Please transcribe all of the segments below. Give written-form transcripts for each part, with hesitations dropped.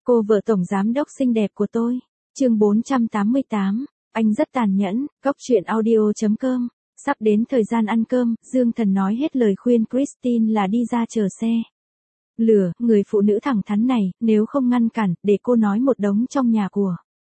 Cô vợ tổng giám đốc xinh đẹp của tôi. Chương 488, anh rất tàn nhẫn, Cóc truyện audio.com. Sắp đến thời gian ăn cơm, Dương Thần nói hết lời khuyên Christine là đi ra chờ xe. Lửa, người phụ nữ thẳng thắn này, nếu không ngăn cản, để cô nói một đống trong nhà của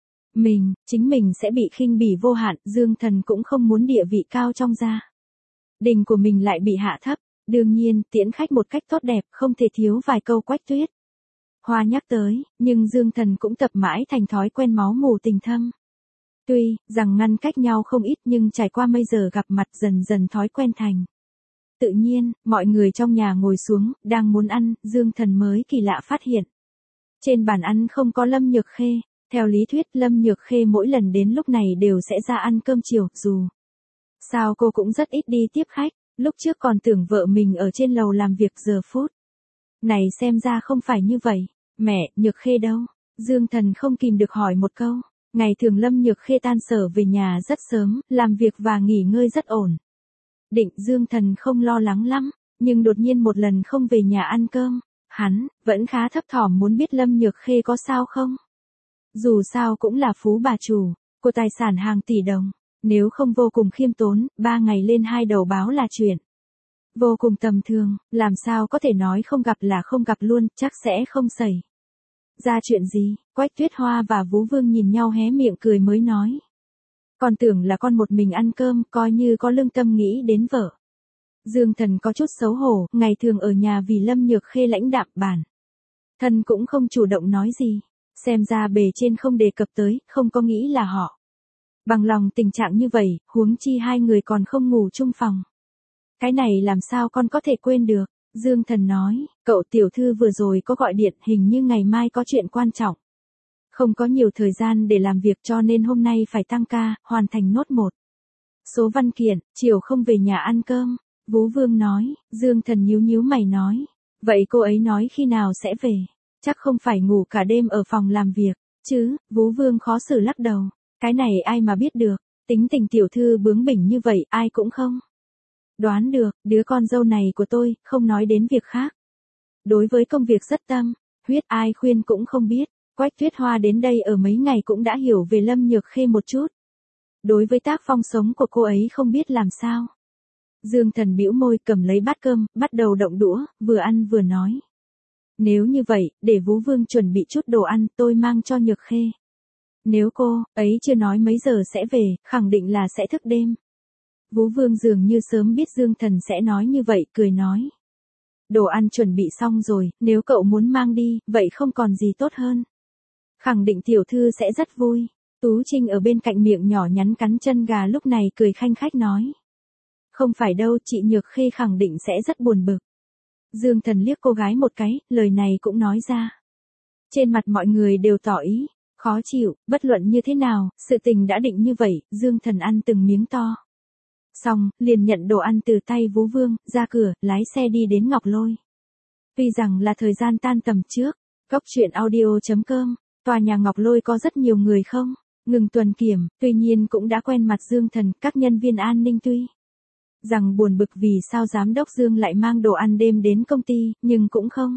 chính mình sẽ bị khinh bỉ vô hạn. Dương Thần cũng không muốn địa vị cao trong gia đình của mình lại bị hạ thấp. Đương nhiên, tiễn khách một cách tốt đẹp, không thể thiếu vài câu Quách Tuyết Hoa nhắc tới, nhưng Dương Thần cũng tập mãi thành thói quen máu mủ tình thâm. Tuy rằng ngăn cách nhau không ít nhưng trải qua mấy giờ gặp mặt dần dần thói quen thành. Tự nhiên, mọi người trong nhà ngồi xuống, đang muốn ăn, Dương Thần mới kỳ lạ phát hiện. Trên bàn ăn không có Lâm Nhược Khê. Theo lý thuyết Lâm Nhược Khê mỗi lần đến lúc này đều sẽ ra ăn cơm chiều, dù sao cô cũng rất ít đi tiếp khách, lúc trước còn tưởng vợ mình ở trên lầu làm việc giờ phút này xem ra không phải như vậy. Mẹ, Nhược Khê đâu? Dương Thần không kìm được hỏi một câu. Ngày thường Lâm Nhược Khê tan sở về nhà rất sớm, làm việc và nghỉ ngơi rất ổn định. Dương Thần không lo lắng lắm, nhưng đột nhiên một lần không về nhà ăn cơm, hắn vẫn khá thấp thỏm muốn biết Lâm Nhược Khê có sao không. Dù sao cũng là phú bà chủ của tài sản hàng tỷ đồng, nếu không vô cùng khiêm tốn, 3 ngày lên 2 đầu báo là chuyện vô cùng tầm thường, làm sao có thể nói không gặp là không gặp luôn, chắc sẽ không xảy ra chuyện gì. Quách Tuyết Hoa và Vũ Vương nhìn nhau hé miệng cười mới nói. Còn tưởng là con một mình ăn cơm, coi như có lương tâm nghĩ đến vợ. Dương Thần có chút xấu hổ, ngày thường ở nhà vì Lâm Nhược Khê lãnh đạm bản thân cũng không chủ động nói gì. Xem ra bề trên không đề cập tới, không có nghĩ là họ bằng lòng tình trạng như vậy, huống chi hai người còn không ngủ chung phòng. Cái này làm sao con có thể quên được. Dương Thần nói, cậu tiểu thư vừa rồi có gọi điện, hình như ngày mai có chuyện quan trọng. Không có nhiều thời gian để làm việc cho nên hôm nay phải tăng ca, hoàn thành nốt một số văn kiện, chiều không về nhà ăn cơm. Vũ Vương nói. Dương Thần nhíu nhíu mày nói. Vậy cô ấy nói khi nào sẽ về? Chắc không phải ngủ cả đêm ở phòng làm việc chứ? Vũ Vương khó xử lắc đầu. Cái này ai mà biết được, tính tình tiểu thư bướng bỉnh như vậy ai cũng không đoán được. Đứa con dâu này của tôi, không nói đến việc khác, đối với công việc rất tâm huyết, ai khuyên cũng không biết. Quách Tuyết Hoa đến đây ở mấy ngày cũng đã hiểu về Lâm Nhược Khê một chút. Đối với tác phong sống của cô ấy không biết làm sao. Dương Thần bĩu môi cầm lấy bát cơm, bắt đầu động đũa, vừa ăn vừa nói. Nếu như vậy, để Vũ Vương chuẩn bị chút đồ ăn, tôi mang cho Nhược Khê. Nếu cô ấy chưa nói mấy giờ sẽ về, khẳng định là sẽ thức đêm. Vũ Vương dường như sớm biết Dương Thần sẽ nói như vậy, cười nói. Đồ ăn chuẩn bị xong rồi, nếu cậu muốn mang đi, vậy không còn gì tốt hơn. Khẳng định tiểu thư sẽ rất vui. Tú Trinh ở bên cạnh miệng nhỏ nhắn cắn chân gà lúc này cười khanh khách nói. Không phải đâu, chị Nhược Khê khẳng định sẽ rất buồn bực. Dương Thần liếc cô gái một cái, lời này cũng nói ra. Trên mặt mọi người đều tỏ ý khó chịu. Bất luận như thế nào, sự tình đã định như vậy. Dương Thần ăn từng miếng to xong, liền nhận đồ ăn từ tay Vũ Vương, ra cửa, lái xe đi đến Ngọc Lôi. Tuy rằng là thời gian tan tầm trước, Cóc truyện audio.com, tòa nhà Ngọc Lôi có rất nhiều người không ngừng tuần kiểm, tuy nhiên cũng đã quen mặt Dương Thần. Các nhân viên an ninh tuy rằng buồn bực vì sao giám đốc Dương lại mang đồ ăn đêm đến công ty, nhưng cũng không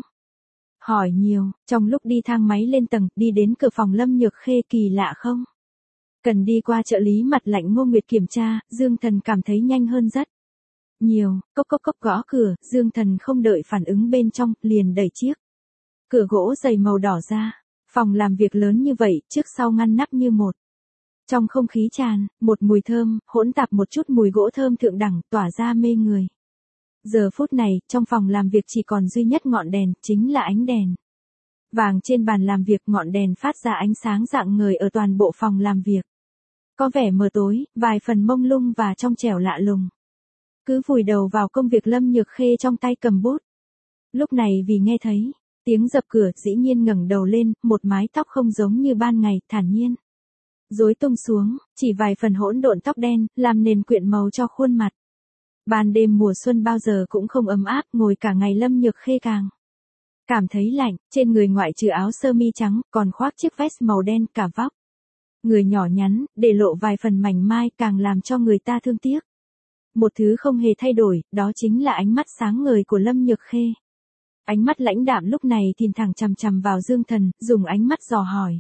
hỏi nhiều. Trong lúc đi thang máy lên tầng, đi đến cửa phòng Lâm Nhược Khê, kỳ lạ không cần đi qua trợ lý mặt lạnh Ngô Nguyệt kiểm tra, Dương Thần cảm thấy nhanh hơn rất nhiều. Cốc cốc cốc gõ cửa, Dương Thần không đợi phản ứng bên trong, liền đẩy chiếc cửa gỗ dày màu đỏ ra. Phòng làm việc lớn như vậy, trước sau ngăn nắp như một. Trong không khí tràn một mùi thơm, hỗn tạp một chút mùi gỗ thơm thượng đẳng, tỏa ra mê người. Giờ phút này, trong phòng làm việc chỉ còn duy nhất ngọn đèn, chính là ánh đèn vàng trên bàn làm việc. Ngọn đèn phát ra ánh sáng rạng ngời ở toàn bộ phòng làm việc. Có vẻ mờ tối, vài phần mông lung và trong trẻo lạ lùng. Cứ vùi đầu vào công việc, Lâm Nhược Khê trong tay cầm bút. Lúc này vì nghe thấy tiếng dập cửa, dĩ nhiên ngẩng đầu lên, một mái tóc không giống như ban ngày, thản nhiên rối tung xuống, chỉ vài phần hỗn độn tóc đen, làm nền quyện màu cho khuôn mặt. Ban đêm mùa xuân bao giờ cũng không ấm áp, ngồi cả ngày Lâm Nhược Khê càng cảm thấy lạnh. Trên người ngoại trừ áo sơ mi trắng, còn khoác chiếc vest màu đen, cả vóc người nhỏ nhắn, để lộ vài phần mảnh mai, càng làm cho người ta thương tiếc. Một thứ không hề thay đổi, đó chính là ánh mắt sáng ngời của Lâm Nhược Khê. Ánh mắt lãnh đạm lúc này nhìn thẳng chằm chằm vào Dương Thần, dùng ánh mắt dò hỏi.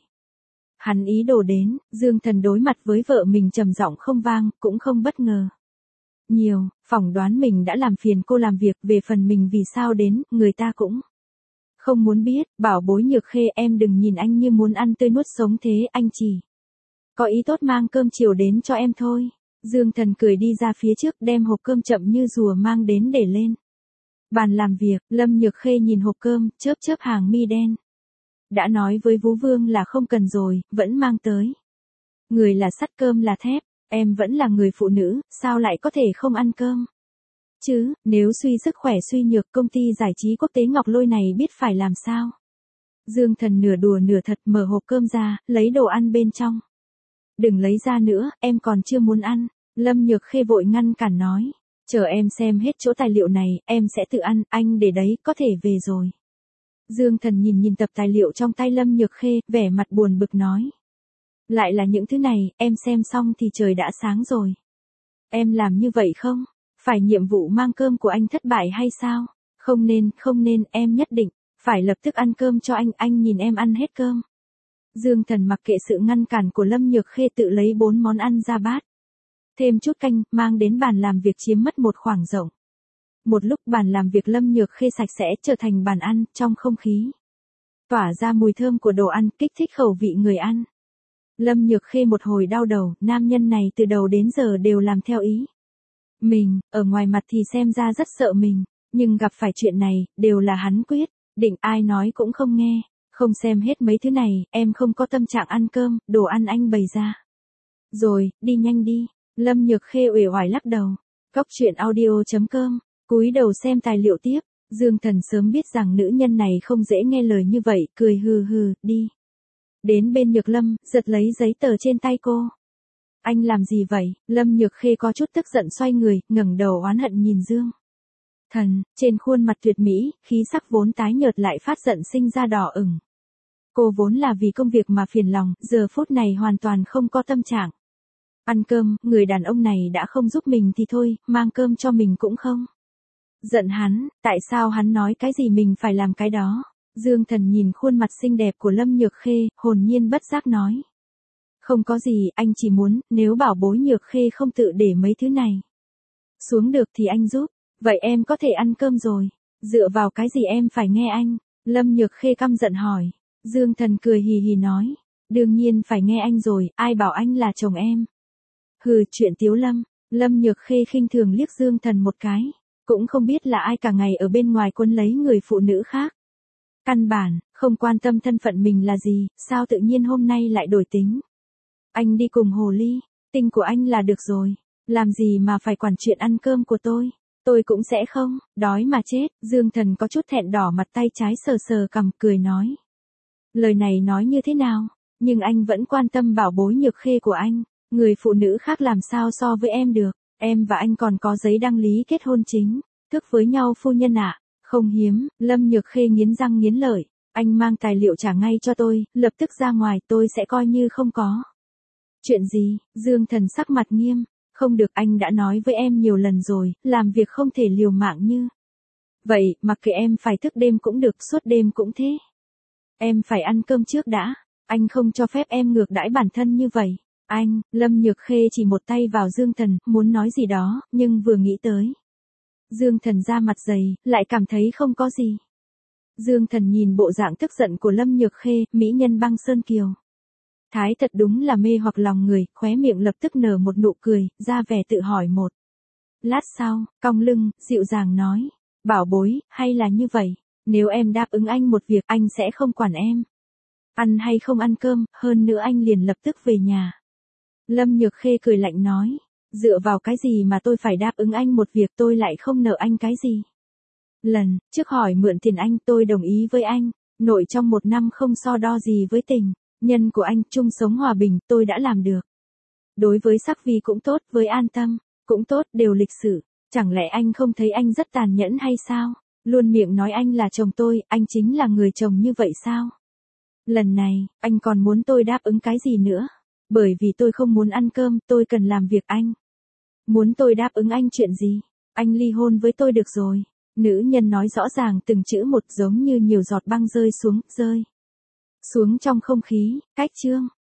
Hắn ý đồ đến, Dương Thần đối mặt với vợ mình trầm giọng không vang, cũng không bất ngờ. Nhiều, phỏng đoán mình đã làm phiền cô làm việc, về phần mình vì sao đến, người ta cũng không muốn biết. Bảo bối Nhược Khê, em đừng nhìn anh như muốn ăn tươi nuốt sống thế, anh chỉ có ý tốt mang cơm chiều đến cho em thôi. Dương Thần cười đi ra phía trước, đem hộp cơm chậm như rùa mang đến để lên bàn làm việc. Lâm Nhược Khê nhìn hộp cơm, chớp chớp hàng mi đen. Đã nói với Vũ Vương là không cần rồi, vẫn mang tới. Người là sắt, cơm là thép, em vẫn là người phụ nữ, sao lại có thể không ăn cơm? Chứ, nếu suy sức khỏe suy nhược, công ty giải trí quốc tế Ngọc Lôi này biết phải làm sao? Dương Thần nửa đùa nửa thật mở hộp cơm ra, lấy đồ ăn bên trong. Đừng lấy ra nữa, em còn chưa muốn ăn. Lâm Nhược Khê vội ngăn cản nói. Chờ em xem hết chỗ tài liệu này, em sẽ tự ăn, anh để đấy, có thể về rồi. Dương Thần nhìn tập tài liệu trong tay Lâm Nhược Khê, vẻ mặt buồn bực nói. Lại là những thứ này, em xem xong thì trời đã sáng rồi. Em làm như vậy không? Phải nhiệm vụ mang cơm của anh thất bại hay sao? Không nên, em nhất định phải lập tức ăn cơm cho anh nhìn em ăn hết cơm. Dương Thần mặc kệ sự ngăn cản của Lâm Nhược Khê, tự lấy 4 món ăn ra bát. Thêm chút canh, mang đến bàn làm việc chiếm mất một khoảng rộng. Một lúc bàn làm việc Lâm Nhược Khê sạch sẽ trở thành bàn ăn, trong không khí tỏa ra mùi thơm của đồ ăn, kích thích khẩu vị người ăn. Lâm Nhược Khê một hồi đau đầu, nam nhân này từ đầu đến giờ đều làm theo ý mình, ở ngoài mặt thì xem ra rất sợ mình, nhưng gặp phải chuyện này, đều là hắn quyết định, ai nói cũng không nghe. Không xem hết mấy thứ này, em không có tâm trạng ăn cơm, đồ ăn anh bày ra. Rồi, đi nhanh đi. Lâm Nhược Khê uể oải lắc đầu. Cóc truyện audio.com, cúi đầu xem tài liệu tiếp. Dương Thần sớm biết rằng nữ nhân này không dễ nghe lời như vậy, cười hừ hừ, đi. Đến bên Nhược Lâm, giật lấy giấy tờ trên tay cô. Anh làm gì vậy? Lâm Nhược Khê có chút tức giận xoay người, ngẩng đầu oán hận nhìn Dương Thần, trên khuôn mặt tuyệt mỹ, khí sắc vốn tái nhợt lại phát giận sinh ra đỏ ửng. Cô vốn là vì công việc mà phiền lòng, giờ phút này hoàn toàn không có tâm trạng ăn cơm, người đàn ông này đã không giúp mình thì thôi, mang cơm cho mình cũng không. Giận hắn, tại sao hắn nói cái gì mình phải làm cái đó? Dương Thần nhìn khuôn mặt xinh đẹp của Lâm Nhược Khê, hồn nhiên bất giác nói. Không có gì, anh chỉ muốn, nếu bảo bối Nhược Khê không tự để mấy thứ này xuống được thì anh giúp, vậy em có thể ăn cơm rồi. Dựa vào cái gì em phải nghe anh? Lâm Nhược Khê căm giận hỏi. Dương Thần cười hì hì nói. Đương nhiên phải nghe anh rồi, ai bảo anh là chồng em. Hừ, chuyện Tiếu Lâm. Lâm Nhược Khê khinh thường liếc Dương Thần một cái. Cũng không biết là ai cả ngày ở bên ngoài quấn lấy người phụ nữ khác. Căn bản, không quan tâm thân phận mình là gì, sao tự nhiên hôm nay lại đổi tính. Anh đi cùng hồ ly, tinh của anh là được rồi. Làm gì mà phải quản chuyện ăn cơm của tôi cũng sẽ không, đói mà chết. Dương Thần có chút thẹn đỏ mặt, tay trái sờ sờ cằm, cười nói. Lời này nói như thế nào, nhưng anh vẫn quan tâm bảo bối Nhược Khê của anh. Người phụ nữ khác làm sao so với em được, em và anh còn có giấy đăng lý kết hôn chính thức với nhau phu nhân ạ. Không hiếm. Lâm Nhược Khê nghiến răng nghiến lợi. Anh mang tài liệu trả ngay cho tôi, lập tức ra ngoài, tôi sẽ coi như không có. Chuyện gì? Dương Thần sắc mặt nghiêm. Không được, anh đã nói với em nhiều lần rồi, làm việc không thể liều mạng như vậy, mặc kệ em phải thức đêm cũng được, suốt đêm cũng thế. Em phải ăn cơm trước đã, anh không cho phép em ngược đãi bản thân như vậy. Anh, Lâm Nhược Khê chỉ một tay vào Dương Thần, muốn nói gì đó, nhưng vừa nghĩ tới Dương Thần ra mặt dày, lại cảm thấy không có gì. Dương Thần nhìn bộ dạng tức giận của Lâm Nhược Khê, mỹ nhân băng sơn kiều. Thái thật đúng là mê hoặc lòng người, khóe miệng lập tức nở một nụ cười, ra vẻ tự hỏi một lát sau, cong lưng, dịu dàng nói. Bảo bối, hay là như vậy, nếu em đáp ứng anh một việc, anh sẽ không quản em ăn hay không ăn cơm, hơn nữa anh liền lập tức về nhà. Lâm Nhược Khê cười lạnh nói. Dựa vào cái gì mà tôi phải đáp ứng anh một việc, tôi lại không nợ anh cái gì? Lần trước hỏi mượn tiền anh, tôi đồng ý với anh, nội trong 1 năm không so đo gì với tình nhân của anh, chung sống hòa bình, tôi đã làm được. Đối với Sắc Vi cũng tốt, với An Tâm cũng tốt, đều lịch sự. Chẳng lẽ anh không thấy anh rất tàn nhẫn hay sao? Luôn miệng nói anh là chồng tôi, anh chính là người chồng như vậy sao? Lần này, anh còn muốn tôi đáp ứng cái gì nữa? Bởi vì tôi không muốn ăn cơm, tôi cần làm việc anh. Muốn tôi đáp ứng anh chuyện gì? Anh ly hôn với tôi được rồi. Nữ nhân nói rõ ràng từng chữ một giống như nhiều giọt băng rơi xuống trong không khí, cách chương.